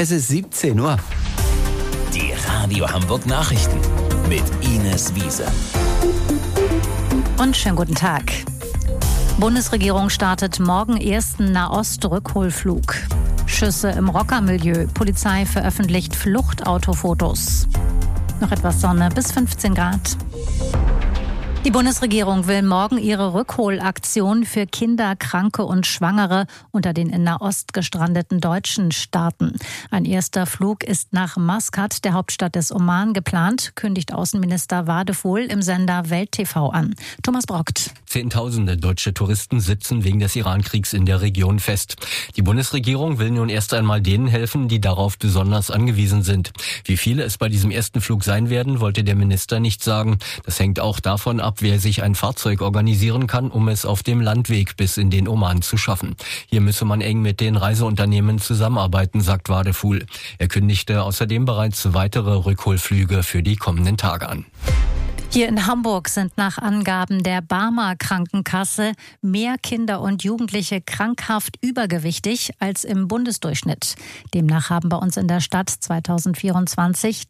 Es ist 17 Uhr. Die Radio Hamburg Nachrichten mit Ines Wiese. Und schönen guten Tag. Bundesregierung startet morgen ersten Nahost-Rückholflug. Schüsse im Rockermilieu. Polizei veröffentlicht Fluchtautofotos. Noch etwas Sonne bis 15 Grad. Die Bundesregierung will morgen ihre Rückholaktion für Kinder, Kranke und Schwangere unter den in Nahost gestrandeten Deutschen starten. Ein erster Flug ist nach Maskat, der Hauptstadt des Oman, geplant, kündigt Außenminister Wadephul im Sender Welt TV an. Thomas Brockt. Zehntausende deutsche Touristen sitzen wegen des Iran-Kriegs in der Region fest. Die Bundesregierung will nun erst einmal denen helfen, die darauf besonders angewiesen sind. Wie viele es bei diesem ersten Flug sein werden, wollte der Minister nicht sagen. Das hängt auch davon ab, wer sich ein Fahrzeug organisieren kann, um es auf dem Landweg bis in den Oman zu schaffen. Hier müsse man eng mit den Reiseunternehmen zusammenarbeiten, sagt Wadephul. Er kündigte außerdem bereits weitere Rückholflüge für die kommenden Tage an. Hier in Hamburg sind nach Angaben der Barmer Krankenkasse mehr Kinder und Jugendliche krankhaft übergewichtig als im Bundesdurchschnitt. Demnach haben bei uns in der Stadt 2024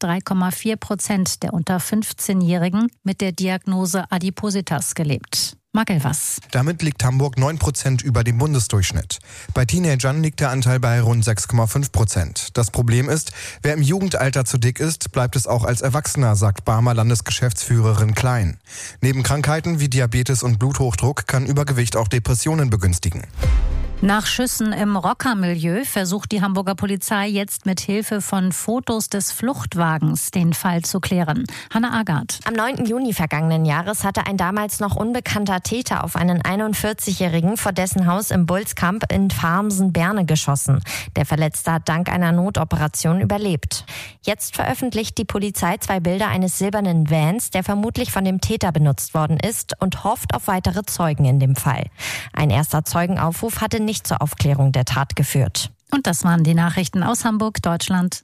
3,4% der unter 15-Jährigen mit der Diagnose Adipositas gelebt. Marc Elvers. Damit liegt Hamburg 9% über dem Bundesdurchschnitt. Bei Teenagern liegt der Anteil bei rund 6,5%. Das Problem ist, wer im Jugendalter zu dick ist, bleibt es auch als Erwachsener, sagt Barmer Landesgeschäftsführerin Klein. Neben Krankheiten wie Diabetes und Bluthochdruck kann Übergewicht auch Depressionen begünstigen. Nach Schüssen im Rockermilieu versucht die Hamburger Polizei jetzt mit Hilfe von Fotos des Fluchtwagens den Fall zu klären. Hanna Agard. Am 9. Juni vergangenen Jahres hatte ein damals noch unbekannter Täter auf einen 41-Jährigen vor dessen Haus im Bulskamp in Farmsen-Berne geschossen. Der Verletzte hat dank einer Notoperation überlebt. Jetzt veröffentlicht die Polizei 2 Bilder eines silbernen Vans, der vermutlich von dem Täter benutzt worden ist, und hofft auf weitere Zeugen in dem Fall. Ein erster Zeugenaufruf hatte nicht zur Aufklärung der Tat geführt. Und das waren die Nachrichten aus Hamburg, Deutschland.